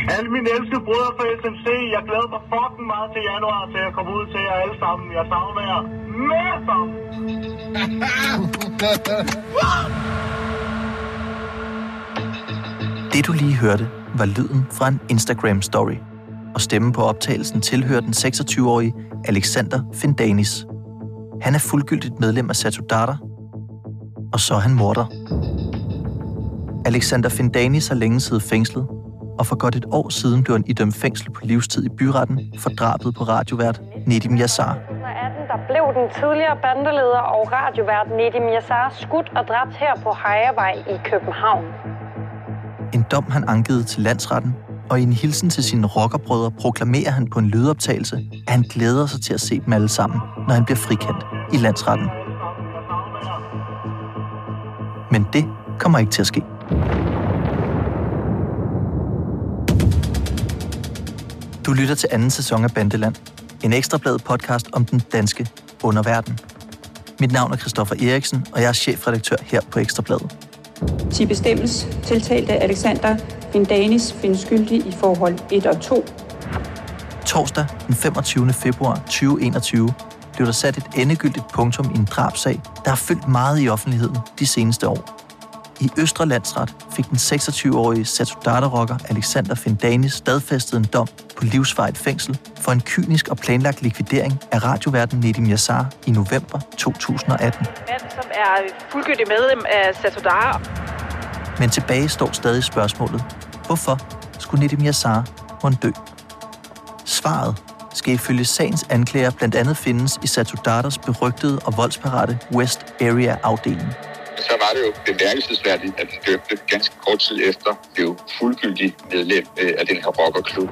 Alle mine elskede brødre fra SMC, jeg glæder mig fucking meget til januar, til at komme ud til jer alle sammen. Jeg savner jer masser! Det du lige hørte, var lyden fra en Instagram-story, og stemmen på optagelsen tilhører den 26-årige Alexander Findanis. Han er fuldgyldigt medlem af Satudarah, og så er han morder. Alexander Findanis har længe siddet fængslet, og for godt et år siden blev han idømt fængsel på livstid i byretten for drabet på radiovært Nedim Yassar. Der blev den tidligere bandeleder og radiovært Nedim Yassar skudt og dræbt her på Hejrevej i København. En dom han ankede til landsretten, og i en hilsen til sine rockerbrødre proklamerer han på en lydoptagelse, at han glæder sig til at se dem alle sammen, når han bliver frikendt i landsretten. Men det kommer ikke til at ske. Du lytter til anden sæson af Bandeland, en Ekstrabladet podcast om den danske underverden. Mit navn er Christoffer Eriksen, og jeg er chefredaktør her på Ekstrabladet. Til bestemmes tiltalte Alexander Findanis findes skyldig i forhold 1 og 2. Torsdag den 25. februar 2021 blev der sat et endegyldigt punktum i en drabsag, der har fyldt meget i offentligheden de seneste år. I Østre Landsret fik den 26-årige Satudarah-rocker Alexander Findanis stadfæstet en dom på livsvarigt fængsel for en kynisk og planlagt likvidering af radioværten Nedim Yassar i november 2018. Som er fuldgyldig medlem af Satudarah. Men tilbage står stadig spørgsmålet: hvorfor skulle Nedim Yassar måtte dø? Svaret skal ifølge sagens anklager blandt andet findes i Satudarahs berygtede og voldsparate West Area-afdeling. Så var det jo bemærkelsesværdigt, at de dømte ganske kort tid efter blev fuldgyldig medlem af den her rockerklub.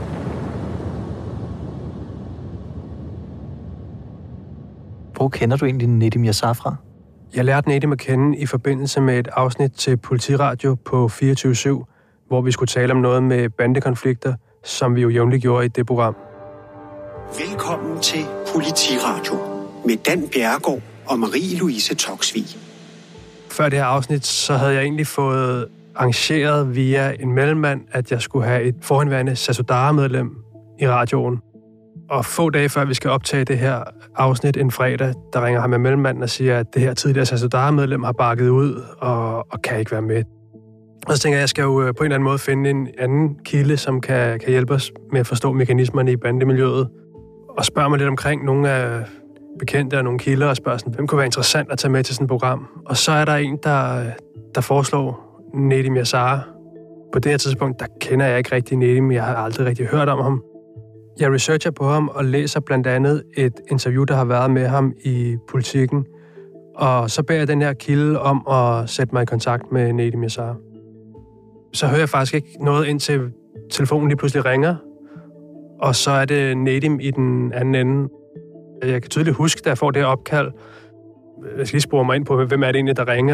Hvor kender du egentlig Nedim Yassar fra? Jeg lærte Nedim at kende i forbindelse med et afsnit til Politiradio på 24/7, hvor vi skulle tale om noget med bandekonflikter, som vi jo jævnligt gjorde i det program. Velkommen til Politiradio med Dan Bjerregaard og Marie-Louise Toksvig. Før det her afsnit, så havde jeg egentlig fået arrangeret via en mellemmand, at jeg skulle have et forhenværende Satudarah-medlem i radioen. Og få dage før vi skal optage det her afsnit en fredag, der ringer ham med mellemmanden og siger, at det her tidligere Satudarah-medlem har bakket ud og kan ikke være med. Og så tænker jeg skal jo på en eller anden måde finde en anden kilde, som kan hjælpe os med at forstå mekanismerne i bandemiljøet. Og spørge mig lidt omkring nogle af bekendte og nogle kilder og spørger sådan, hvem kunne være interessant at tage med til sådan et program. Og så er der en, der foreslår Nedim Yassar. På det her tidspunkt, der kender jeg ikke rigtig Nedim. Jeg har aldrig rigtig hørt om ham. Jeg researcher på ham og læser blandt andet et interview, der har været med ham i Politiken. Og så beder jeg den her kilde om at sætte mig i kontakt med Nedim Yassar. Så hører jeg faktisk ikke noget, indtil telefonen lige pludselig ringer. Og så er det Nedim i den anden ende. Jeg kan tydeligt huske, da jeg får det her opkald. Jeg skal lige spore mig ind på, hvem er det egentlig, der ringer,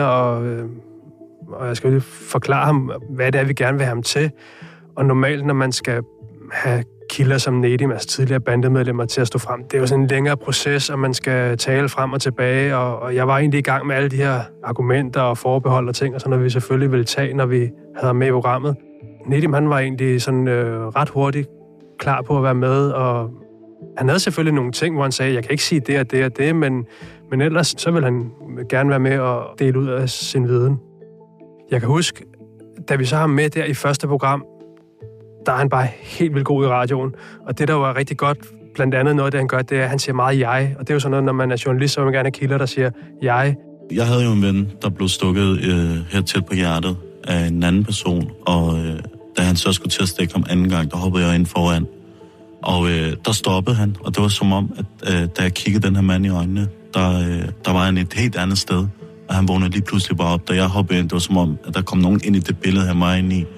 og jeg skal lige forklare ham, hvad det er, vi gerne vil have ham til. Og normalt, når man skal have kilder som Nedim, altså tidligere bandemedlemmer, til at stå frem, det er jo sådan en længere proces, og man skal tale frem og tilbage, og jeg var egentlig i gang med alle de her argumenter og forbehold og ting, og så når vi selvfølgelig ville tage, når vi havde med i programmet. Nedim, han var egentlig sådan ret hurtigt klar på at være med, og han havde selvfølgelig nogle ting, hvor han sagde, jeg kan ikke sige det og det og det, men ellers så vil han gerne være med og dele ud af sin viden. Jeg kan huske, da vi så har ham med der i første program, der er han bare helt vildt god i radioen. Og det, der var rigtig godt, blandt andet noget, det han gør, det er, at han siger meget jeg. Og det er jo sådan noget, når man er journalist, så vil man gerne have kilder, der siger jeg. Jeg havde jo en ven, der blev stukket her tæt på hjertet af en anden person, og da han så skulle til at stikke ham anden gang, der hoppede jeg ind foran. Og der stoppede han, og det var som om, at da jeg kiggede den her mand i øjnene, der var han et helt andet sted. Og han vågnede lige pludselig bare op, da jeg hoppede ind. Det var som om, at der kom nogen ind i det billede af mig ind i.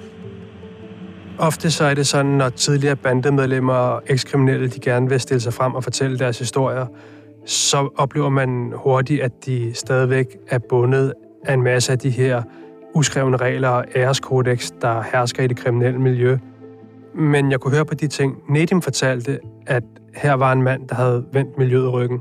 Ofte så er det sådan, når tidligere bandemedlemmer og ekskriminelle, de gerne vil stille sig frem og fortælle deres historier, så oplever man hurtigt, at de stadigvæk er bundet af en masse af de her uskrevne regler og æreskodex, der hersker i det kriminelle miljø. Men jeg kunne høre på de ting. Nedim fortalte, at her var en mand, der havde vendt miljøet ryggen.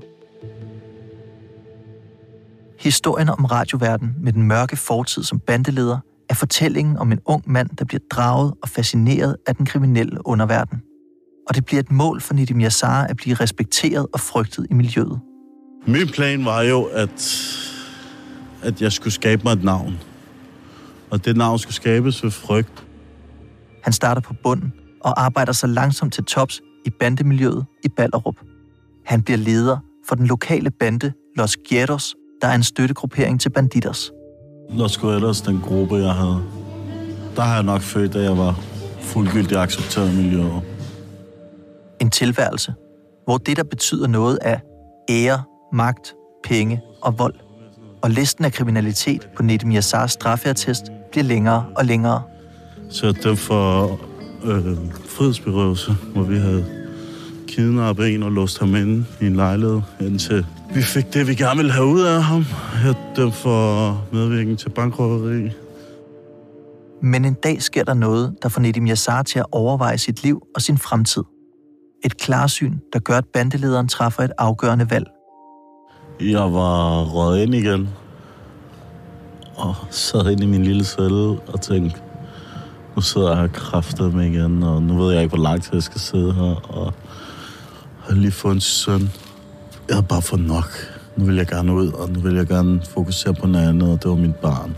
Historien om radioverden med den mørke fortid som bandeleder er fortællingen om en ung mand, der bliver draget og fascineret af den kriminelle underverden. Og det bliver et mål for Nedim Yasar at blive respekteret og frygtet i miljøet. Min plan var jo, at jeg skulle skabe mig et navn. Og det navn skulle skabes ved frygt. Han starter på bunden og arbejder sig langsomt til tops i bandemiljøet i Ballerup. Han bliver leder for den lokale bande Los Guerreros, der er en støttegruppering til Bandidos. Los Guerreros, den gruppe, jeg havde, der har jeg nok følt, at jeg var fuldgyldigt accepteret i miljøet. En tilværelse, hvor det, der betyder noget, er ære, magt, penge og vold. Og listen af kriminalitet på Nedim Yasars straffeattest bliver længere og længere. Så det for frihedsberøvelse, hvor vi havde kidnappet en og låst ham inde i en lejlighed, indtil vi fik det, vi gerne ville have ud af ham. Jeg dømte for medvirkning til bankrøveri. Men en dag sker der noget, der får Nedim Yasar til at overveje sit liv og sin fremtid. Et klarsyn, der gør, at bandelederen træffer et afgørende valg. Jeg var røget ind igen, og sad ind i min lille celle og tænkte, nu sidder jeg kraftet med igen, og nu ved jeg ikke, hvor lang tid jeg skal sidde her, og har lige fået en søn. Jeg havde bare fået nok. Nu vil jeg gerne ud, og nu vil jeg gerne fokusere på noget andet, og det var mit barn.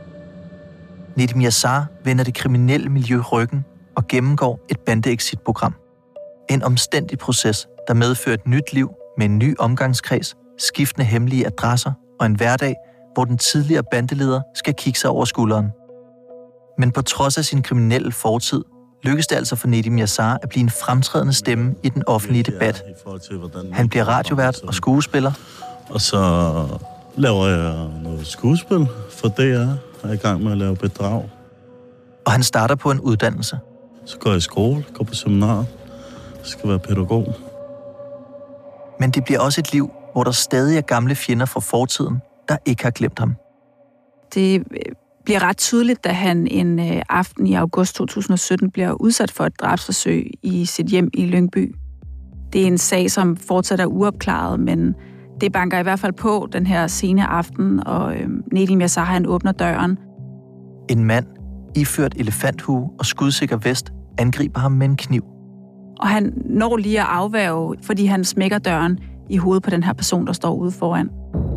Nedim Yasar vender det kriminelle miljø ryggen og gennemgår et bandeexit-program. En omstændig proces, der medfører et nyt liv med en ny omgangskreds, skiftende hemmelige adresser og en hverdag, hvor den tidligere bandeleder skal kigge sig over skulderen. Men på trods af sin kriminelle fortid, lykkes det altså for Nedim Yasar at blive en fremtrædende stemme i den offentlige debat. Han bliver radiovært og skuespiller. Og så laver jeg noget skuespil for DR, og er i gang med at lave bedrag. Og han starter på en uddannelse. Så går jeg i skole, går på seminar, skal være pædagog. Men det bliver også et liv, hvor der stadig er gamle fjender fra fortiden, der ikke har glemt ham. Det bliver ret tydeligt, da han en aften i august 2017 bliver udsat for et drabsforsøg i sit hjem i Lyngby. Det er en sag, som fortsat er uopklaret, men det banker i hvert fald på den her sene aften, og Nedim Yasar, han åbner døren. En mand, iført elefanthue og skudsikker vest, angriber ham med en kniv. Og han når lige at afværge, fordi han smækker døren i hovedet på den her person, der står ude foran.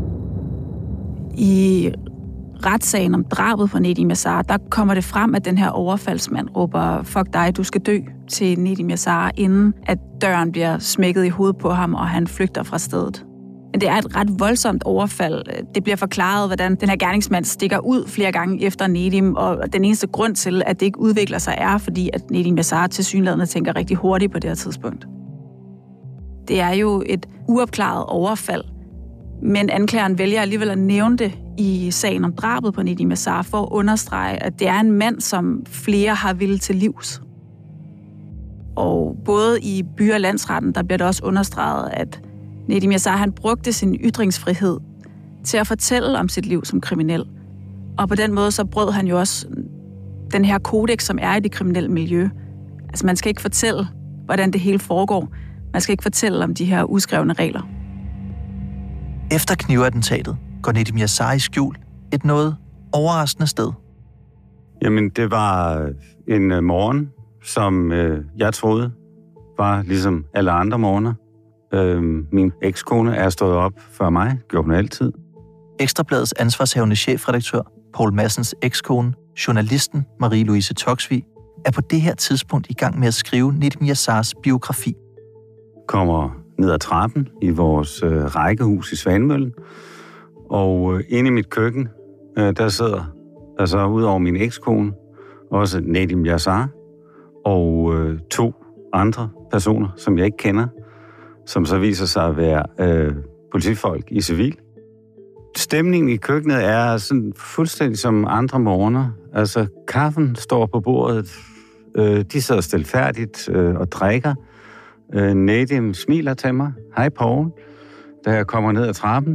I retssagen om drabet på Nedim Yasar, der kommer det frem, at den her overfaldsmand råber, fuck dig, du skal dø, til Nedim Yasar, inden at døren bliver smækket i hovedet på ham, og han flygter fra stedet. Men det er et ret voldsomt overfald. Det bliver forklaret, hvordan den her gerningsmand stikker ud flere gange efter Nedim, og den eneste grund til, at det ikke udvikler sig, er, fordi at Nedim Yasar tilsyneladende tænker rigtig hurtigt på det her tidspunkt. Det er jo et uopklaret overfald, men anklageren vælger alligevel at nævne det i sagen om drabet på Nedim Yasar for at understrege, at det er en mand, som flere har ville til livs. Og både i by- og landsretten, der bliver det også understreget, at Nedim Yasar, han brugte sin ytringsfrihed til at fortælle om sit liv som kriminel. Og på den måde så brød han jo også den her kodex, som er i det kriminelle miljø. Altså man skal ikke fortælle, hvordan det hele foregår. Man skal ikke fortælle om de her uskrevne regler. Efter knivattentatet går Nedim Yasar i skjul et noget overraskende sted. Jamen, det var en morgen, som jeg troede var ligesom alle andre morgener. Min ekskone er stået op før mig, gjorde hun altid. Ekstrabladets ansvarshavende chefredaktør, Poul Madsens ekskone, journalisten Marie-Louise Toksvig, er på det her tidspunkt i gang med at skrive Nedim Yasars biografi. Kommer ned ad trappen i vores rækkehus i Svanemøllen, og inde i mit køkken, der sidder altså ud over min ekskone, også Nedim Yasar, og 2 andre personer, som jeg ikke kender, som så viser sig at være politifolk i civil. Stemningen i køkkenet er sådan fuldstændig som andre morgener. Altså, kaffen står på bordet, de sidder stilfærdigt og drikker. Nedim smiler til mig. Hej, Poul. Da jeg kommer ned ad trappen.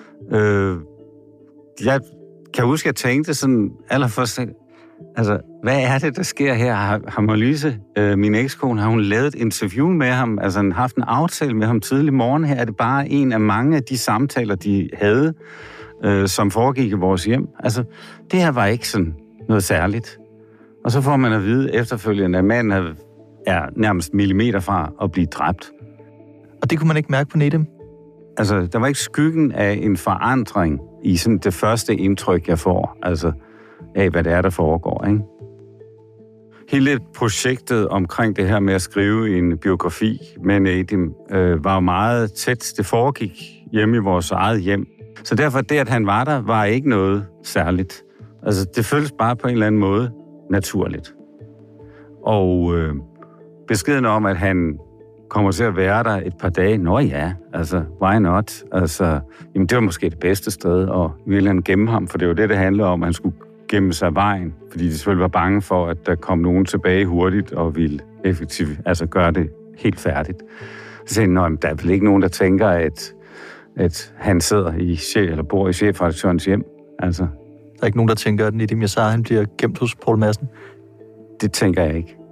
Jeg kan huske, at jeg tænkte sådan allerførst, altså, hvad er det, der sker her? Har Marlise, min ekskone, har hun lavet et interview med ham, altså haft en aftale med ham tidlig morgen her? Er det bare en af mange af de samtaler, de havde, som foregik i vores hjem? Altså, det her var ikke sådan noget særligt. Og så får man at vide efterfølgende, at manden er nærmest millimeter fra at blive dræbt. Og det kunne man ikke mærke på Nedim? Altså, der var ikke skyggen af en forandring i sådan det første indtryk, jeg får, altså af, hvad det er, der foregår, ikke? Hele projektet omkring det her med at skrive en biografi med Nedim var jo meget tæt. Det foregik hjemme i vores eget hjem. Så derfor, det, at han var der, var ikke noget særligt. Altså, det føltes bare på en eller anden måde naturligt. Og beskeden om, at han kommer til at være der et par dage, nå ja, altså, why not? Altså, jamen, det var måske det bedste sted, og ville han gemme ham, for det var det handlede om, at han skulle gemme sig vejen, fordi de selvfølgelig var bange for, at der kom nogen tilbage hurtigt og ville effektivt, altså gøre det helt færdigt. Så sagde han, der er vel ikke nogen, der tænker, at han sidder i eller bor i chefredaktørens hjem. Altså. Der er ikke nogen, der tænker, at Nedim Yassar, han bliver gemt hos Poul Madsen? Det tænker jeg ikke.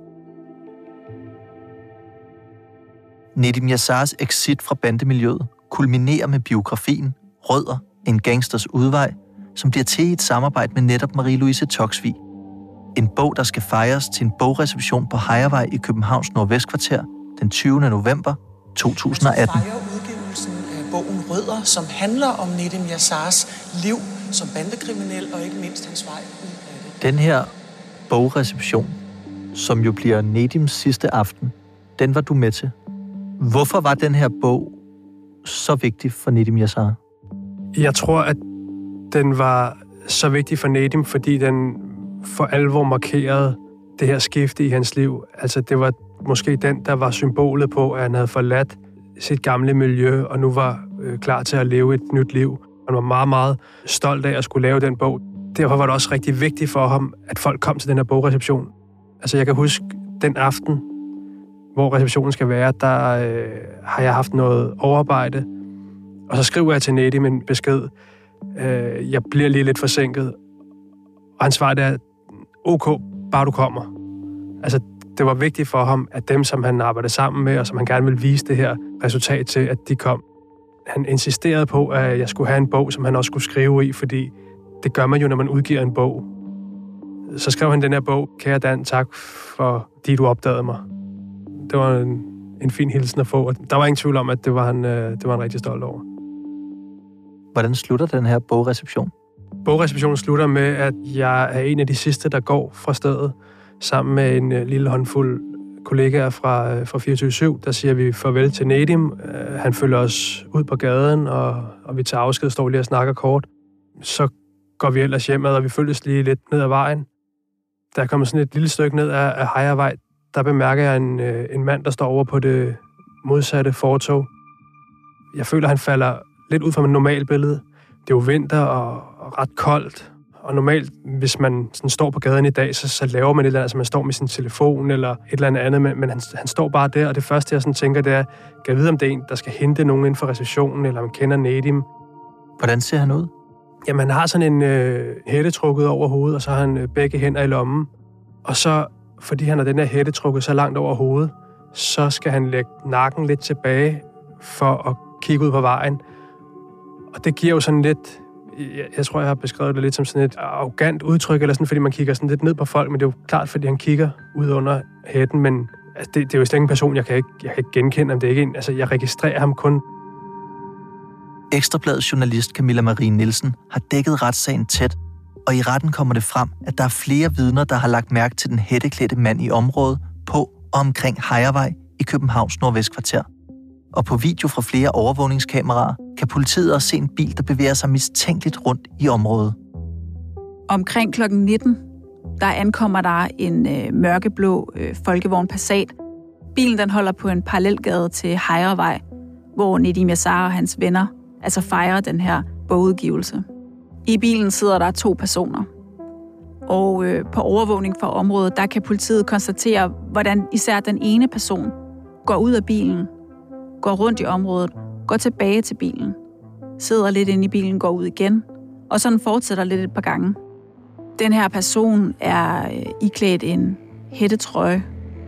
Nedim Yassars exit fra bandemiljøet kulminerer med biografien Rødder, en gangsters udvej, som bliver til i et samarbejde med netop Marie-Louise Toksvig. En bog, der skal fejres til en bogreception på Hejrevej i Københavns Nordvestkvarter den 20. november 2018. Fejrer udgivelsen af bogen Rødder, som handler om Nedim Yassars liv som bandekriminel og ikke mindst hans vej ud af det. Den her bogreception, som jo bliver Nedims sidste aften, den var du med til. Hvorfor var den her bog så vigtig for Nedim Yassar? Jeg tror, at den var så vigtig for Nedim, fordi den for alvor markerede det her skifte i hans liv. Altså, det var måske den, der var symbolet på, at han havde forladt sit gamle miljø, og nu var klar til at leve et nyt liv. Han var meget, meget stolt af at skulle lave den bog. Derfor var det også rigtig vigtigt for ham, at folk kom til den her bogreception. Altså, jeg kan huske den aften, hvor receptionen skal være, der har jeg haft noget overarbejde. Og så skriver jeg til Nedim en besked. Jeg bliver lige lidt forsinket. Og han svarer, at OK, bare du kommer. Altså, det var vigtigt for ham, at dem, som han arbejdede sammen med, og som han gerne ville vise det her resultat til, at de kom. Han insisterede på, at jeg skulle have en bog, som han også skulle skrive i, fordi det gør man jo, når man udgiver en bog. Så skrev han den her bog, kære Dan, tak fordi du opdagede mig. Det var en fin hilsen at få, og der var ingen tvivl om, at det var han rigtig stolt over. Hvordan slutter den her bogreception? Bogreceptionen slutter med, at jeg er en af de sidste, der går fra stedet, sammen med en lille håndfuld kollegaer fra 24/7. Der siger vi farvel til Nedim. Han følger os ud på gaden, og vi tager afsked, står lige og snakker kort. Så går vi ellers hjemad, og vi følges lige lidt ned ad vejen. Da jeg kommer sådan et lille stykke ned af Hejrevej, der bemærker jeg en mand, der står over på det modsatte fortov. Jeg føler, han falder lidt ud fra mit normale billede. Det er jo vinter og ret koldt. Og normalt, hvis man sådan står på gaden i dag, så laver man et eller andet, altså man står med sin telefon eller et eller andet, men han står bare der, og det første, jeg sådan tænker, det er, kan jeg vide, om det er en, der skal hente nogen inden for receptionen, eller om man kender Nedim. Hvordan ser han ud? Jamen, han har sådan en hætte trukket over hovedet, og så har han begge hænder i lommen. Og så, fordi han har den her hætte trukket så langt over hovedet, så skal han lægge nakken lidt tilbage for at kigge ud på vejen. Og det giver jo sådan lidt, jeg tror, jeg har beskrevet det lidt som sådan et arrogant udtryk, eller sådan, fordi man kigger sådan lidt ned på folk, men det er jo klart, fordi han kigger ud under hætten, men altså, det er jo slet ikke en person, jeg kan ikke genkende, om det er ikke en, altså jeg registrerer ham kun. Ekstrabladets journalist Camilla Marie Nielsen har dækket retssagen tæt, og i retten kommer det frem, at der er flere vidner, der har lagt mærke til den hætteklædte mand i området på og omkring Hejrevej i Københavns Nordvestkvarter. Og på video fra flere overvågningskameraer kan politiet også se en bil, der bevæger sig mistænkeligt rundt i området. Omkring kl. 19, der ankommer der en mørkeblå folkevogn Passat. Bilen den holder på en parallelgade til Hejrevej, hvor Nedim Yassar og hans venner altså fejrer den her bogudgivelse. I bilen sidder der 2 personer. Og på overvågning for området, der kan politiet konstatere, hvordan især den ene person går ud af bilen, går rundt i området, går tilbage til bilen, sidder lidt inde i bilen, går ud igen, og sådan fortsætter lidt et par gange. Den her person er iklædt en hættetrøje.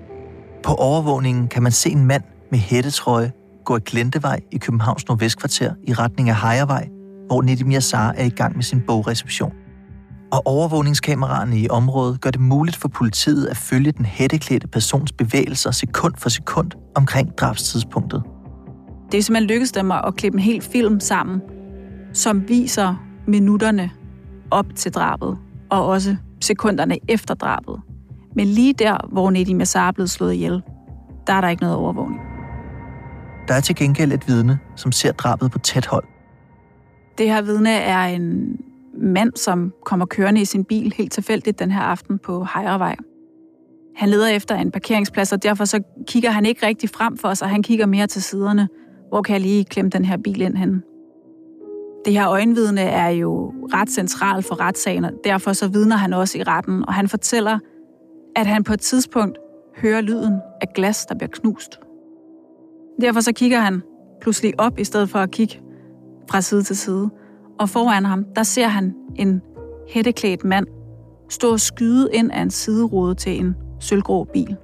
På overvågningen kan man se en mand med hættetrøje gå ad Glentevej i Københavns Nordvestkvarter i retning af Hejrevej, hvor Nedim Yassar er i gang med sin bogreception. Og overvågningskameraerne i området gør det muligt for politiet at følge den hætteklædte persons bevægelser sekund for sekund omkring drabstidspunktet. Det er simpelthen lykkedes dem at klippe en hel film sammen, som viser minutterne op til drabet, og også sekunderne efter drabet. Men lige der, hvor Nedim Yasar er blevet slået ihjel, der er der ikke noget overvågning. Der er til gengæld et vidne, som ser drabet på tæt hold. Det her vidne er en mand, som kommer kørende i sin bil helt tilfældigt den her aften på Hejrevej. Han leder efter en parkeringsplads, og derfor så kigger han ikke rigtig frem for sig. Han kigger mere til siderne. Hvor kan jeg lige klemme den her bil ind henne? Det her øjenvidne er jo ret centralt for retssagen, og derfor så vidner han også i retten, og han fortæller, at han på et tidspunkt hører lyden af glas, der bliver knust. Derfor så kigger han pludselig op, i stedet for at kigge fra side til side. Og foran ham, der ser han en hætteklædt mand stå og skyde ind af en siderude til en sølvgrå bil.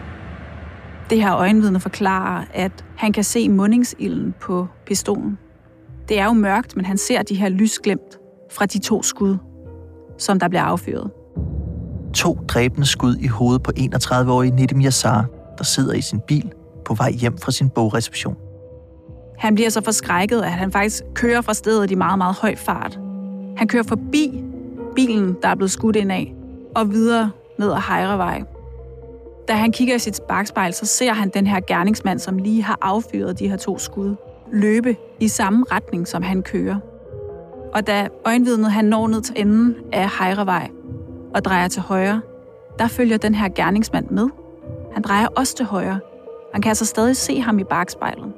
Det her øjenvidne forklarer, at han kan se mundingsilden på pistolen. Det er jo mørkt, men han ser de her lysglimt fra de 2 skud, som der bliver affyret. 2 dræbende skud i hovedet på 31-årige Nedim Yasar, der sidder i sin bil på vej hjem fra sin bogreception. Han bliver så forskrækket, at han faktisk kører fra stedet i meget, meget høj fart. Han kører forbi bilen, der er blevet skudt ind af, og videre ned ad Hejrevej. Da han kigger i sit bakspejl, så ser han den her gerningsmand, som lige har affyret de her 2 skud, løbe i samme retning, som han kører. Og da øjenvidnet han når ned til enden af Hejrevej og drejer til højre, der følger den her gerningsmand med. Han drejer også til højre. Man kan altså stadig se ham i bakspejlet.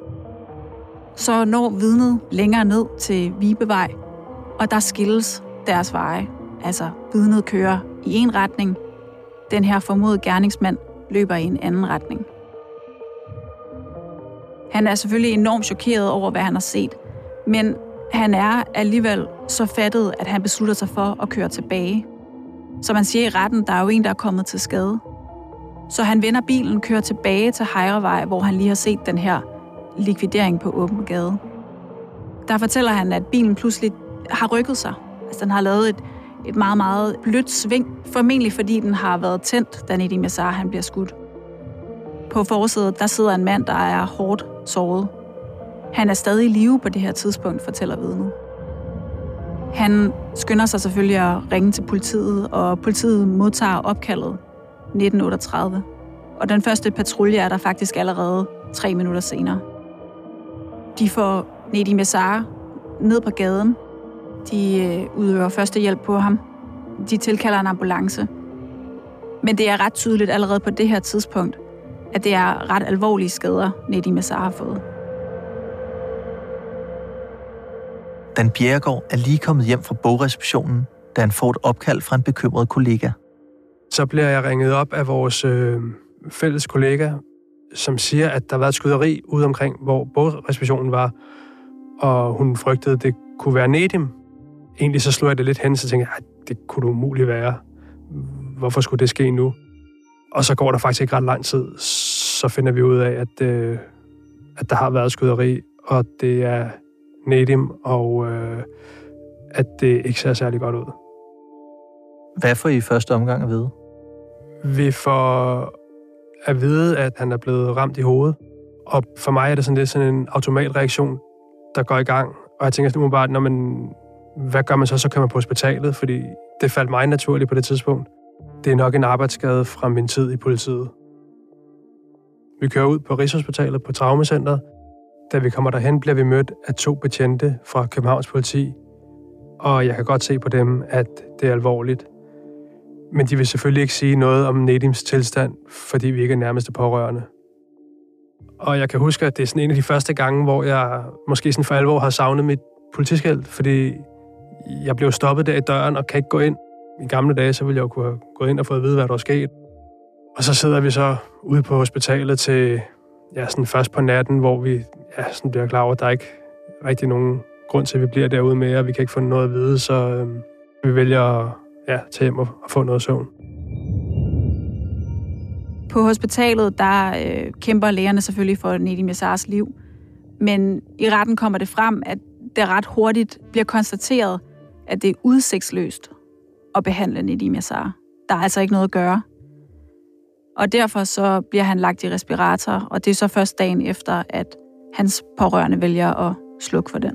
Så når vidnet længere ned til Vibevej, og der skilles deres veje. Altså, vidnet kører i en retning, den her formodede gerningsmand løber i en anden retning. Han er selvfølgelig enormt chokeret over, hvad han har set, men han er alligevel så fattet, at han beslutter sig for at køre tilbage. Som man siger i retten, der er jo en, der er kommet til skade. Så han vender bilen, kører tilbage til Hejrevej, hvor han lige har set den her likvidering på åben gade. Der fortæller han, at bilen pludselig har rykket sig. Altså, den har lavet et meget, meget blødt sving, formentlig fordi den har været tændt, da Nedim Yasar han bliver skudt. På forsædet, der sidder en mand, der er hårdt såret. Han er stadig i live på det her tidspunkt, fortæller vidnet. Han skynder sig selvfølgelig at ringe til politiet, og politiet modtager opkaldet 1938. Og den første patrulje er der faktisk allerede 3 minutter senere. De får Nedim Yasar ned på gaden. De udøver førstehjælp på ham. De tilkalder en ambulance. Men det er ret tydeligt allerede på det her tidspunkt, at det er ret alvorlige skader, Nedim Yasar har fået. Dan Bjerregaard er lige kommet hjem fra bogreceptionen, da han får et opkald fra en bekymret kollega. Så bliver jeg ringet op af vores fælles kollega, som siger, at der var et skyderi ude omkring, hvor bogreceptionen var, og hun frygtede, at det kunne være Nedim. Egentlig så slog jeg det lidt hen, så tænkte jeg, at det kunne det umuligt være. Hvorfor skulle det ske nu? Og så går der faktisk ikke ret lang tid, så finder vi ud af, at der har været skyderi, og det er Nedim, og at det ikke ser særlig godt ud. Hvad får I første omgang at vide? Vi får at vide, at han er blevet ramt i hovedet. Og for mig er det sådan lidt sådan en automatreaktion, der går i gang. Og jeg tænker sådan umiddelbart, hvad gør man så? Så kommer man på hospitalet, fordi det faldt mig naturligt på det tidspunkt. Det er nok en arbejdsskade fra min tid i politiet. Vi kører ud på Rigshospitalet på Traumacentret. Da vi kommer derhen, bliver vi mødt af 2 betjente fra Københavns politi. Og jeg kan godt se på dem, at det er alvorligt. Men de vil selvfølgelig ikke sige noget om Nedims tilstand, fordi vi ikke er nærmeste pårørende. Og jeg kan huske, at det er sådan en af de første gange, hvor jeg måske sådan for alvor har savnet mit politiskilt, fordi jeg blev stoppet der i døren og kan ikke gå ind. I gamle dage, så ville jeg jo kunne have gået ind og fået at vide, hvad der var sket. Og så sidder vi så ude på hospitalet til sådan først på natten, hvor vi sådan bliver klar over, at der er ikke rigtig nogen grund til, at vi bliver derude mere, og vi kan ikke få noget at vide, så vi vælger at tage hjem og få noget søvn. På hospitalet, der kæmper lægerne selvfølgelig for Nedim Yasars liv, men i retten kommer det frem, at det ret hurtigt bliver konstateret, at det er udsigtsløst, at behandle Nedim Yasar. Der er altså ikke noget at gøre. Og derfor så bliver han lagt i respirator, og det er så først dagen efter, at hans pårørende vælger at slukke for den.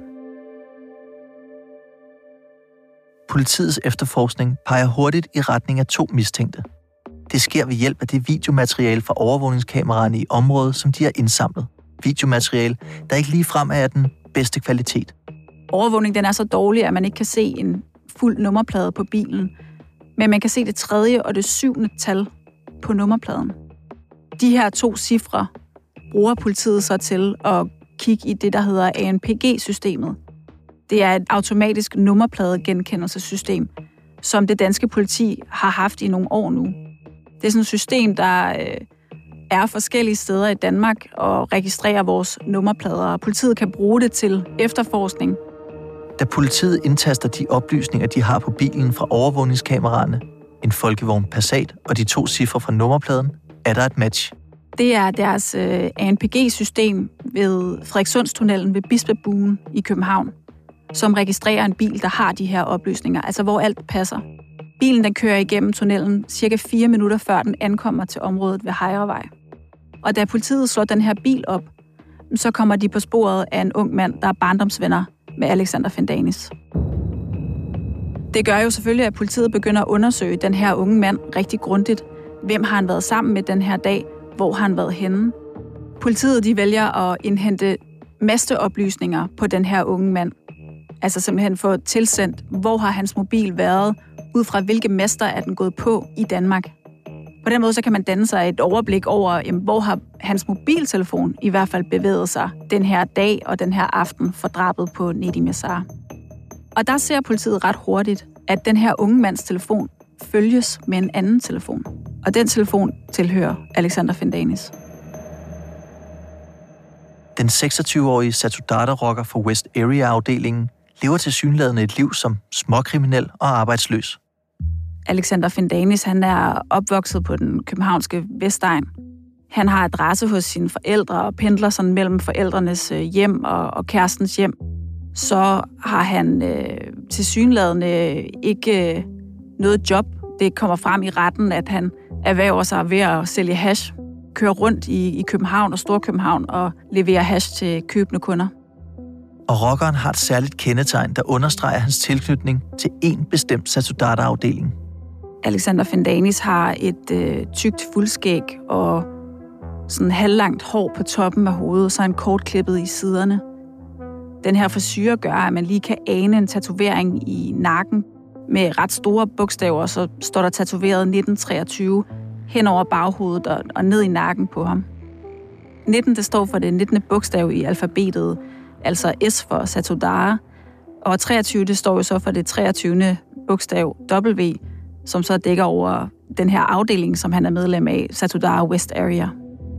Politiets efterforskning peger hurtigt i retning af 2 mistænkte. Det sker ved hjælp af det videomateriale fra overvågningskameraerne i området, som de har indsamlet. Videomateriale, der ikke ligefrem er af den bedste kvalitet. Overvågningen den er så dårlig, at man ikke kan se en fuld nummerplade på bilen, men man kan se det 3. og det 7. tal på nummerpladen. De her 2 cifre bruger politiet så til at kigge i det, der hedder ANPG-systemet. Det er et automatisk nummerpladegenkendelsessystem, som det danske politi har haft i nogle år nu. Det er sådan et system, der er forskellige steder i Danmark og registrerer vores nummerplader. Politiet kan bruge det til efterforskning. Da politiet indtaster de oplysninger, de har på bilen fra overvågningskameraerne, en folkevogn Passat og de 2 cifre fra nummerpladen, er der et match. Det er deres ANPG-system ved Frederikssundstunnelen ved Bispebuen i København, som registrerer en bil, der har de her oplysninger, altså hvor alt passer. Bilen den kører igennem tunnelen cirka 4 minutter før den ankommer til området ved Hejrevej. Og da politiet slår den her bil op, så kommer de på sporet af en ung mand, der er barndomsvenner med Alexander Fendanis. Det gør jo selvfølgelig, at politiet begynder at undersøge den her unge mand rigtig grundigt. Hvem har han været sammen med den her dag? Hvor har han været henne? Politiet de vælger at indhente masteoplysninger på den her unge mand. Altså simpelthen få tilsendt, hvor har hans mobil været, ud fra hvilke master er den gået på i Danmark. På den måde så kan man danne sig et overblik over, hvor har hans mobiltelefon i hvert fald bevæget sig den her dag og den her aften for drabet på Nedim Yasar. Og der ser politiet ret hurtigt, at den her unge mands telefon følges med en anden telefon. Og den telefon tilhører Alexander Fendanis. Den 26-årige Satudarah-rocker fra West Area-afdelingen lever tilsyneladende et liv som småkriminel og arbejdsløs. Alexander Fendanis, han er opvokset på den københavnske Vestegn. Han har adresse hos sine forældre og pendler sådan mellem forældrenes hjem og kærestens hjem. Så har han tilsyneladende ikke noget job. Det kommer frem i retten, at han erhverver sig ved at sælge hash, kører rundt i København og Storkøbenhavn og leverer hash til købende kunder. Og rockeren har et særligt kendetegn, der understreger hans tilknytning til en bestemt Satudarah-afdeling. Alexander Fendanis har et tykt fuldskæg og sådan halvlangt hår på toppen af hovedet, så en kort klippet i siderne. Den her frisyre gør, at man lige kan ane en tatovering i nakken med ret store bogstaver, så står der tatoveret 1923 hen over baghovedet og ned i nakken på ham. 19, det står for det 19. bogstav i alfabetet, altså S for Satudarah, og 23, det står jo så for det 23. bogstav W, som så dækker over den her afdeling, som han er medlem af, Satudarah West Area.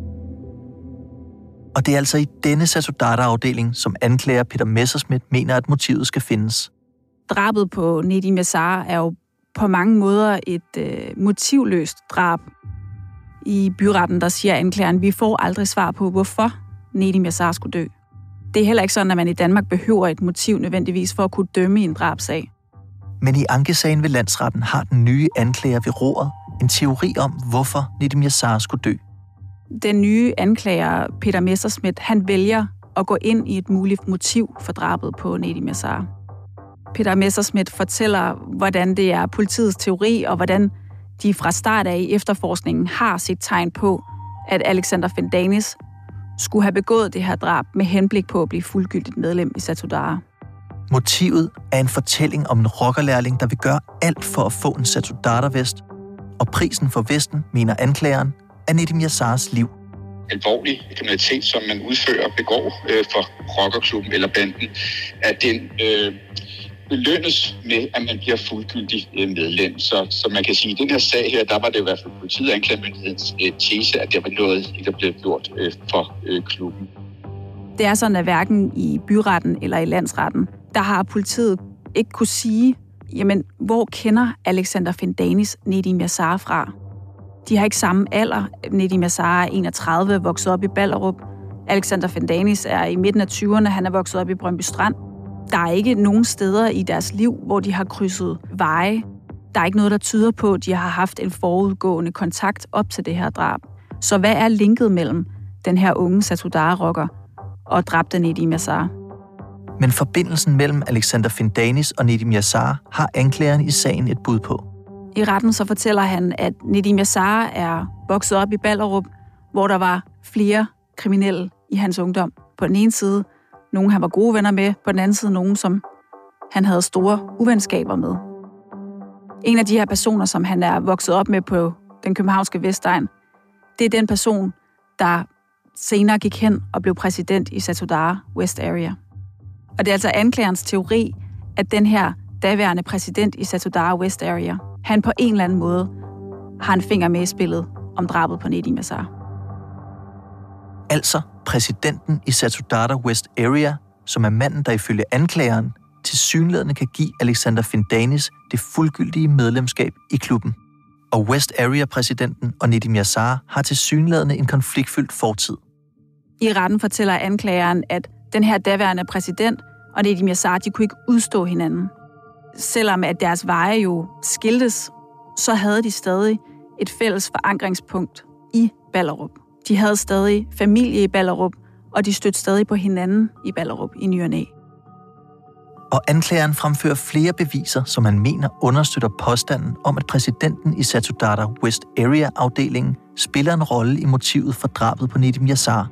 Og det er altså i denne Satudarah-afdeling, som anklager Peter Messerschmidt mener, at motivet skal findes. Drabet på Nedim Yasar er jo på mange måder et motivløst drab. I byretten, der siger anklageren, vi får aldrig svar på, hvorfor Nedim Yasar skulle dø. Det er heller ikke sådan, at man i Danmark behøver et motiv nødvendigvis for at kunne dømme i en drabsag. Men i ankesagen ved landsretten har den nye anklager ved roret en teori om, hvorfor Nedim Yasar skulle dø. Den nye anklager, Peter Messerschmidt, han vælger at gå ind i et muligt motiv for drabet på Nedim Yasar. Peter Messerschmidt fortæller, hvordan det er politiets teori, og hvordan de fra start af i efterforskningen har set tegn på, at Alexander Fendanis skulle have begået det her drab med henblik på at blive fuldgyldigt medlem i Satudarah. Motivet er en fortælling om en rockerlærling, der vil gøre alt for at få en Satudarah-vest, og prisen for vesten, mener anklageren, er Nedim Yasars liv. Alvorlig kriminalitet, som man udfører og begår for rockerklubben eller banden, at den belønnes med, at man bliver fuldgyldig medlem. Så man kan sige, at i den her sag her, der var det i hvert fald politiet og anklagemyndighedens tese, at det var noget, der blev gjort for klubben. Det er sådan, at hverken i byretten eller i landsretten, der har politiet ikke kunne sige, jamen, hvor kender Alexander Fendanis Nedim Yasar fra? De har ikke samme alder. Nedim Yasar er 31, vokset op i Ballerup. Alexander Fendanis er i midten af 20'erne, han er vokset op i Brøndby Strand. Der er ikke nogen steder i deres liv, hvor de har krydset veje. Der er ikke noget, der tyder på, at de har haft en forudgående kontakt op til det her drab. Så hvad er linket mellem den her unge Satudarah-rocker og dræbte Nedim Yassar? Men forbindelsen mellem Alexander Findanis og Nedim Yassar har anklageren i sagen et bud på. I retten så fortæller han, at Nedim Yassar er vokset op i Ballerup, hvor der var flere kriminelle i hans ungdom. På den ene side nogen, han var gode venner med, på den anden side nogen, som han havde store uvenskaber med. En af de her personer, som han er vokset op med på den københavnske Vestegn, det er den person, der senere gik hen og blev præsident i Satudarah West Area. Og det er altså anklagerens teori, at den her daværende præsident i Satudarah West Area, han på en eller anden måde har en finger med i spillet om drabet på Nedim Yassar. Altså præsidenten i Satudarah West Area, som er manden, der ifølge anklageren tilsyneladende kan give Alexander Findanis det fuldgyldige medlemskab i klubben. Og West Area-præsidenten og Nedim Yassar har tilsyneladende en konfliktfyldt fortid. I retten fortæller anklageren, at den her daværende præsident og Nedim Yassar, de kunne ikke udstå hinanden. Selvom at deres veje jo skiltes, så havde de stadig et fælles forankringspunkt i Ballerup. De havde stadig familie i Ballerup, og de stødte stadig på hinanden i Ballerup i ny og næ. Og anklageren fremfører flere beviser, som han mener understøtter påstanden om, at præsidenten i Satudarah West Area-afdelingen spiller en rolle i motivet for drabet på Nedim Yassar.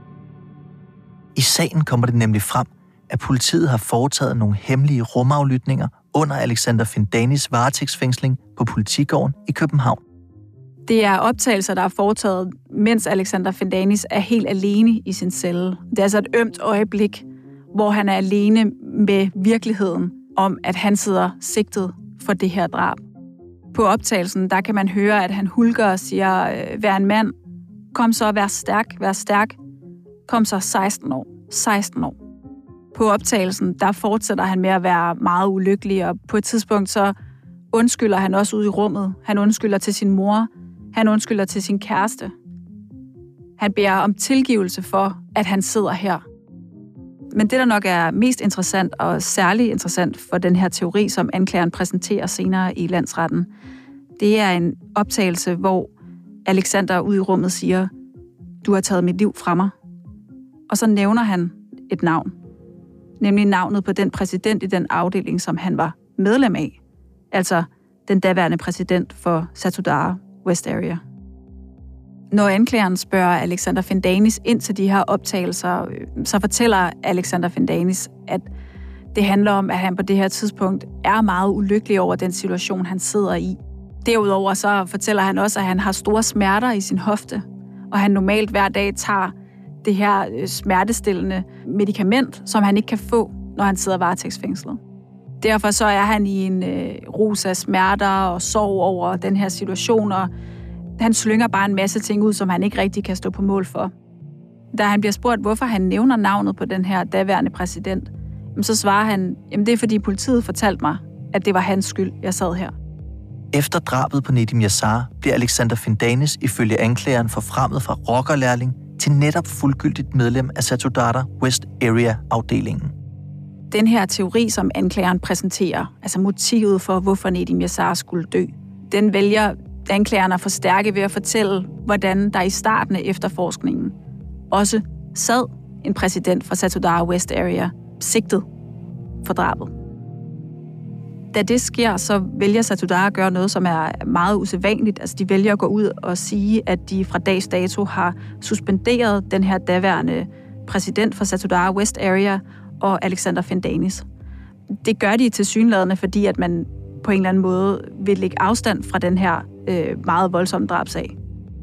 I sagen kommer det nemlig frem, at politiet har foretaget nogle hemmelige rumaflytninger under Alexander Findanis varetægtsfængsling på Politigården i København. Det er optagelser, der er foretaget, mens Alexander Findanis er helt alene i sin celle. Det er altså et ømt øjeblik, hvor han er alene med virkeligheden om, at han sidder sigtet for det her drab. På optagelsen, der kan man høre, at han hulker og siger, vær en mand, kom så, vær stærk, kom så 16 år. På optagelsen, der fortsætter han med at være meget ulykkelig, og på et tidspunkt så undskylder han også ude i rummet. Han undskylder til sin mor, han undskylder til sin kæreste. Han beder om tilgivelse for, at han sidder her. Men det, der nok er mest interessant og særligt interessant for den her teori, som anklageren præsenterer senere i landsretten, det er en optagelse, hvor Alexander ude i rummet siger, du har taget mit liv fra mig. Og så nævner han et navn, nemlig navnet på den præsident i den afdeling, som han var medlem af. Altså den daværende præsident for Satudarah West Area. Når anklageren spørger Alexander Findanis ind til de her optagelser, så fortæller Alexander Findanis, at det handler om, at han på det her tidspunkt er meget ulykkelig over den situation, han sidder i. Derudover så fortæller han også, at han har store smerter i sin hofte, og han normalt hver dag tager det her smertestillende medicament, som han ikke kan få, når han sidder varetægtsfængslet. Derfor så er han i en rus af smerter og sorg over den her situation, og han slynger bare en masse ting ud, som han ikke rigtig kan stå på mål for. Da han bliver spurgt, hvorfor han nævner navnet på den her daværende præsident, så svarer han, jamen det er fordi politiet fortalte mig, at det var hans skyld, jeg sad her. Efter drabet på Nedim Yassar bliver Alexander Findanis ifølge anklageren forfremmet fra rockerlærling til netop fuldgyldigt medlem af Satudarah West Area-afdelingen. Den her teori, som anklageren præsenterer, altså motivet for, hvorfor Nedim Yassar skulle dø, den vælger anklageren at forstærke ved at fortælle, hvordan der i starten af efterforskningen også sad en præsident fra Satudarah West Area sigtet for drabet. Da det sker, så vælger Satudarah at gøre noget, som er meget usædvanligt. Altså, de vælger at gå ud og sige, at de fra dags dato har suspenderet den her daværende præsident for Satudarah West Area og Alexander Findanis. Det gør de tilsyneladende, fordi at man på en eller anden måde vil lægge afstand fra den her meget voldsomme drabsag.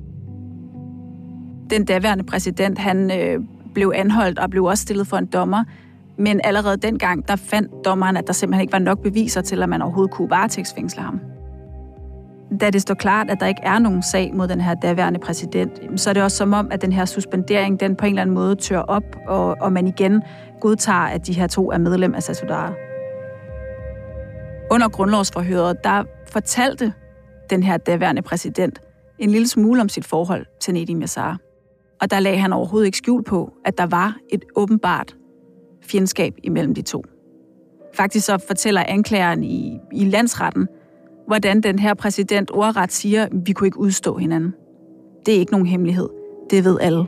Den daværende præsident, han blev anholdt og blev også stillet for en dommer, men allerede dengang, der fandt dommeren, at der simpelthen ikke var nok beviser til, at man overhovedet kunne varetægtsfængsle ham. Da det står klart, at der ikke er nogen sag mod den her daværende præsident, så er det også som om, at den her suspendering, den på en eller anden måde tør op, og man igen godtager, at de her to er medlem af Satudarah. Under grundlovsforhøret, der fortalte den her daværende præsident en lille smule om sit forhold til Nedim Yassar. Og der lagde han overhovedet ikke skjul på, at der var et åbenbart fjendskab imellem de to. Faktisk så fortæller anklageren i landsretten, hvordan den her præsident ordret siger, at vi kunne ikke udstå hinanden. Det er ikke nogen hemmelighed. Det ved alle.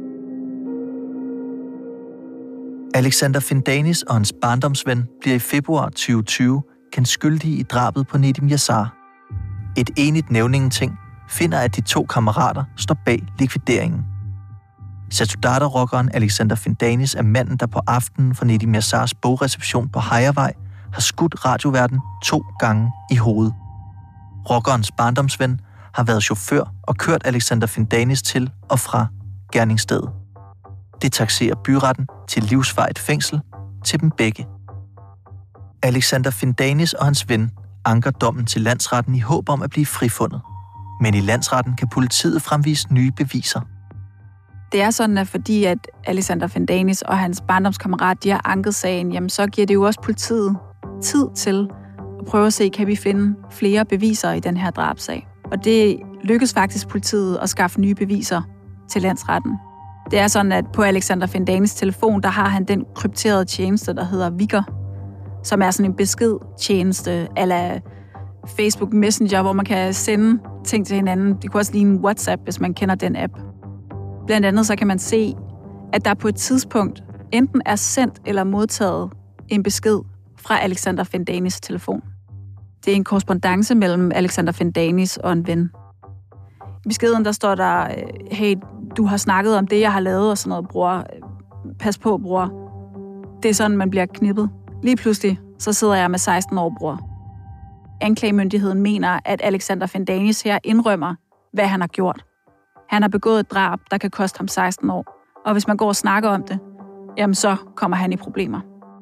Alexander Findanis og hans barndomsven bliver i februar 2020 kendt skyldige i drabet på Nedim Yasar. Et enigt nævningeting finder, at de 2 kammerater står bag likvideringen. Satudarah-rockeren Alexander Findanis er manden, der på aftenen for Nedim Yasars bogreception på Hejrevej har skudt radioværten 2 gange i hovedet. Rockerens barndomsven har været chauffør og kørt Alexander Findanis til og fra gerningsstedet. Det takserer byretten til livsvarigt fængsel til dem begge. Alexander Findanis og hans ven anker dommen til landsretten i håb om at blive frifundet. Men i landsretten kan politiet fremvise nye beviser. Det er sådan, at fordi at Alexander Findanis og hans barndomskammerat, de har anket sagen, jamen så giver det jo også politiet tid til at prøve at se, kan vi finde flere beviser i den her drabsag. Og det lykkes faktisk politiet at skaffe nye beviser til landsretten. Det er sådan, at på Alexander Findanis telefon, der har han den krypterede tjeneste, der hedder Vigger, som er sådan en beskedtjeneste a la Facebook Messenger, hvor man kan sende ting til hinanden. Det kunne også ligne WhatsApp, hvis man kender den app. Blandt andet så kan man se, at der på et tidspunkt enten er sendt eller modtaget en besked fra Alexander Findanis telefon. Det er en korrespondance mellem Alexander Findanis og en ven. I beskeden der står der, hey, du har snakket om det, jeg har lavet og sådan noget, bror. Pas på, bror. Det er sådan, man bliver knippet. Lige pludselig, så sidder jeg med 16 år, bror. Anklagemyndigheden mener, at Alexander Findanis her indrømmer, hvad han har gjort. Han har begået et drab, der kan koste ham 16 år. Og hvis man går og snakker om det, jamen så kommer han i problemer.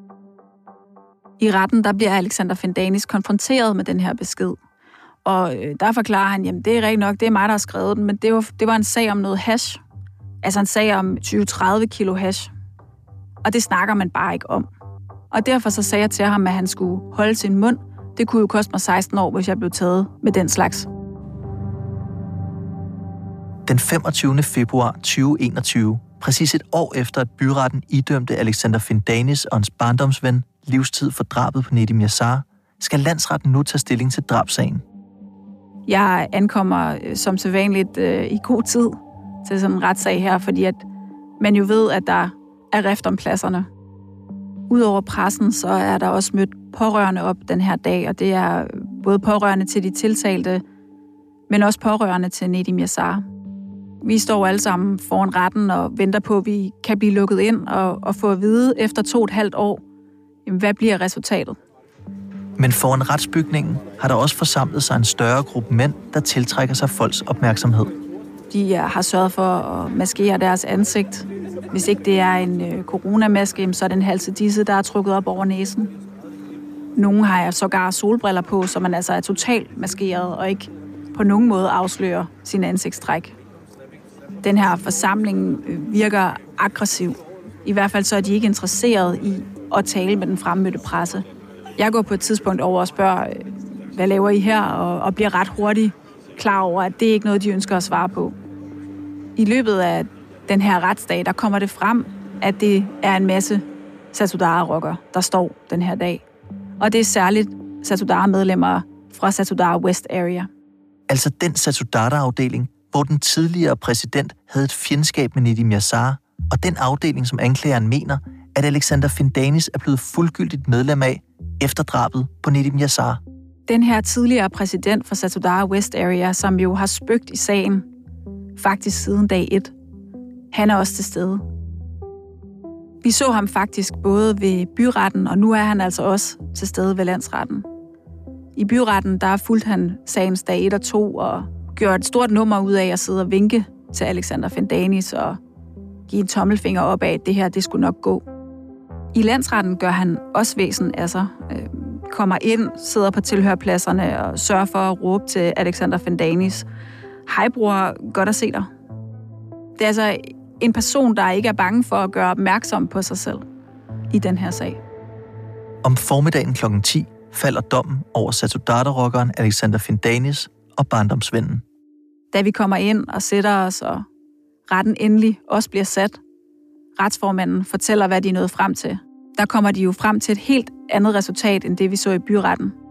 I retten, der bliver Alexander Findanis konfronteret med den her besked. Og der forklarer han, jamen det er rigtigt nok, det er mig, der har skrevet den, men det var en sag om noget hash. Altså en sag om 20-30 kilo hash. Og det snakker man bare ikke om. Og derfor så sagde jeg til ham, at han skulle holde sin mund. Det kunne jo koste mig 16 år, hvis jeg blev taget med den slags. Den 25. februar 2021, præcis et år efter, at byretten idømte Alexander Findanis og hans barndomsven livstid for drabet på Nedim Yasar, skal landsretten nu tage stilling til drabssagen. Jeg ankommer som sædvanligt i god tid til sådan en retssag her, fordi at man jo ved, at der er rift om pladserne. Udover pressen, så er der også mødt pårørende op den her dag, og det er både pårørende til de tiltalte, men også pårørende til Nedim Yasar. Vi står alle sammen foran retten og venter på, at vi kan blive lukket ind og få at vide efter 2,5 år, hvad bliver resultatet. Men foran retsbygningen har der også forsamlet sig en større gruppe mænd, der tiltrækker sig folks opmærksomhed. De har sørget for at maskere deres ansigt. Hvis ikke det er en coronamaske, så er det en halsedisse, der er trukket op over næsen. Nogle har sågar solbriller på, så man altså er totalt maskeret og ikke på nogen måde afslører sin ansigtstræk. Den her forsamling virker aggressiv. I hvert fald så er de ikke interesseret i at tale med den fremmødte presse. Jeg går på et tidspunkt over og spørger, hvad laver I her? Og bliver ret hurtigt klar over, at det ikke er noget, de ønsker at svare på. I løbet af den her retsdag, der kommer det frem, at det er en masse Satudarah-rockere, der står den her dag. Og det er særligt Satudarah-medlemmer fra Satudarah West Area. Altså den Satudarah-afdeling, hvor den tidligere præsident havde et fjendskab med Nedim Yasar, og den afdeling, som anklageren mener, at Alexander Findanis er blevet fuldgyldigt medlem af efter drabet på Nedim Yasar. Den her tidligere præsident for Satudarah West Area, som jo har spøgt i sagen, faktisk siden dag 1, han er også til stede. Vi så ham faktisk både ved byretten, og nu er han altså også til stede ved landsretten. I byretten, der fulgte han sagens dag 1 og 2, og gjorde et stort nummer ud af at sidde og vinke til Alexander Findanis og give en tommelfinger op af, at det her, det skulle nok gå. I landsretten gør han også væsen af sig, kommer ind, sidder på tilhørpladserne og sørger for at råbe til Alexander Findanis. Hej bror, godt at se dig. Det er altså en person, der ikke er bange for at gøre opmærksom på sig selv i den her sag. Om formiddagen kl. 10 falder dommen over Satudarah-rockeren Alexander Findanis og barndomsvennen. Da vi kommer ind og sætter os, og retten endelig også bliver sat, retsformanden fortæller, hvad de er nået frem til. Der kommer de jo frem til et helt andet resultat, end det vi så i byretten.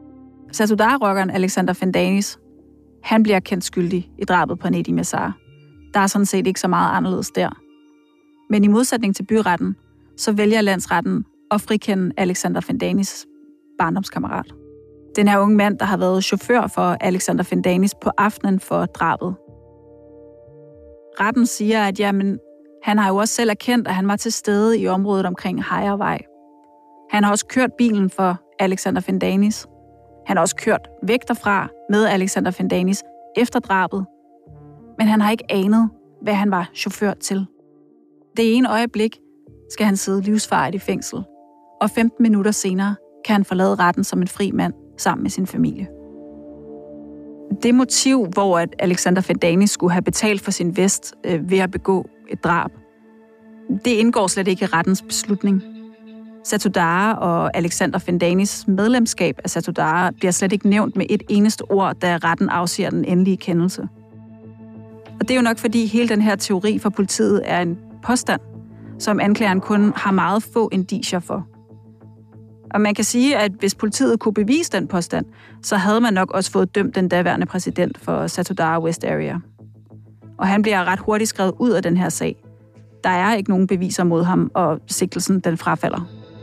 Satudarah-rockeren Alexander Fendanis, han bliver kendt skyldig i drabet på Nedim Yasar. Der er sådan set ikke så meget anderledes der. Men i modsætning til byretten, så vælger landsretten at frikende Alexander Fendanis barndomskammerat. Den her unge mand, der har været chauffør for Alexander Fendanis på aftenen for drabet. Retten siger, at han har jo også selv erkendt, at han var til stede i området omkring Hejrevej. Han har også kørt bilen for Alexander Fendanis. Han har også kørt væk derfra med Alexander Fendanis efter drabet. Men han har ikke anet, hvad han var chauffør til. Det ene øjeblik skal han sidde livsfarligt i fængsel, og 15 minutter senere kan han forlade retten som en fri mand sammen med sin familie. Det motiv, hvor at Alexander Fendanis skulle have betalt for sin vest ved at begå et drab, det indgår slet ikke i rettens beslutning. Satudarah og Alexander Fendanis medlemskab af Satudarah bliver slet ikke nævnt med et eneste ord, da retten afsiger den endelige kendelse. Og det er jo nok, fordi hele den her teori for politiet er en påstand, som anklageren kun har meget få indicier for. Og man kan sige, at hvis politiet kunne bevise den påstand, så havde man nok også fået dømt den daværende præsident for Satudarah West Area. Og han bliver ret hurtigt skrevet ud af den her sag. Der er ikke nogen beviser mod ham, og sigtelsen den frafalder.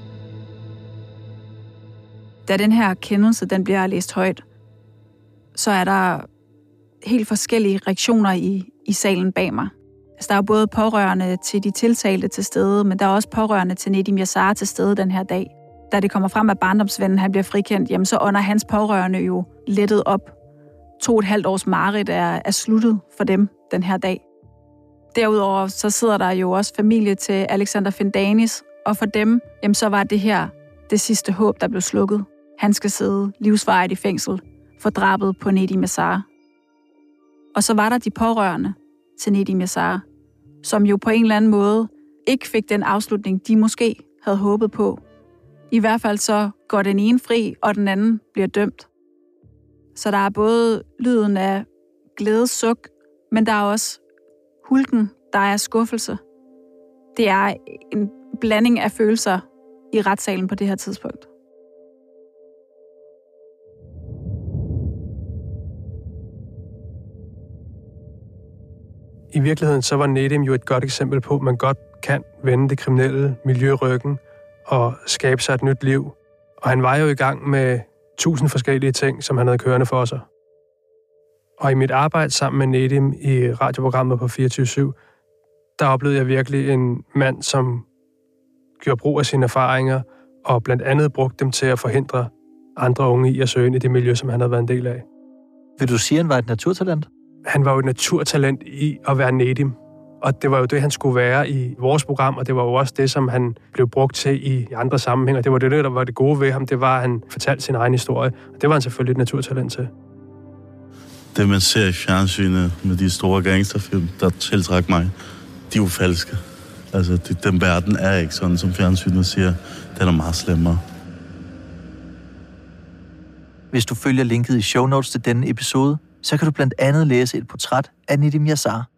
Da den her kendelse den bliver læst højt, så er der helt forskellige reaktioner i salen bag mig. Altså, der er både pårørende til de tiltalte til stede, men der er også pårørende til Nedim Yasar til stede den her dag. Da det kommer frem, at barndomsvennen han bliver frikendt, jamen, så ånder hans pårørende jo lettet op. 2,5 års mareridt er sluttet for dem den her dag. Derudover så sidder der jo også familie til Alexander Fendanis, og for dem, jamen, så var det her det sidste håb, der blev slukket. Han skal sidde livsvarigt i fængsel for drabet på Nedim Yasar. Og så var der de pårørende til Nedim Yasar, som jo på en eller anden måde ikke fik den afslutning, de måske havde håbet på. I hvert fald så går den ene fri, og den anden bliver dømt. Så der er både lyden af glædessuk, men der er også hulken, der er skuffelse. Det er en blanding af følelser i retssalen på det her tidspunkt. I virkeligheden så var Nedim jo et godt eksempel på, at man godt kan vende det kriminelle miljø ryggen og skabe sig et nyt liv. Og han var jo i gang med 1000 forskellige ting, som han havde kørende for sig. Og i mit arbejde sammen med Nedim i radioprogrammet på 24/7, der oplevede jeg virkelig en mand, som gjorde brug af sine erfaringer og blandt andet brugte dem til at forhindre andre unge i at søge ind i det miljø, som han havde været en del af. Vil du sige, at han var et naturtalent? Han var jo et naturtalent i at være Nedim. Og det var jo det, han skulle være i vores program, og det var jo også det, som han blev brugt til i andre sammenhænge. Og det var det, der var det gode ved ham, det var, at han fortalte sin egen historie. Og det var han selvfølgelig et naturtalent til. Det, man ser i fjernsynet med de store gangsterfilm, der tiltrækker mig, de er jo falske. Altså, den verden er ikke sådan, som fjernsynet siger. Den er meget slemmere. Hvis du følger linket i show notes til denne episode, så kan du blandt andet læse et portræt af Nedim Yasar.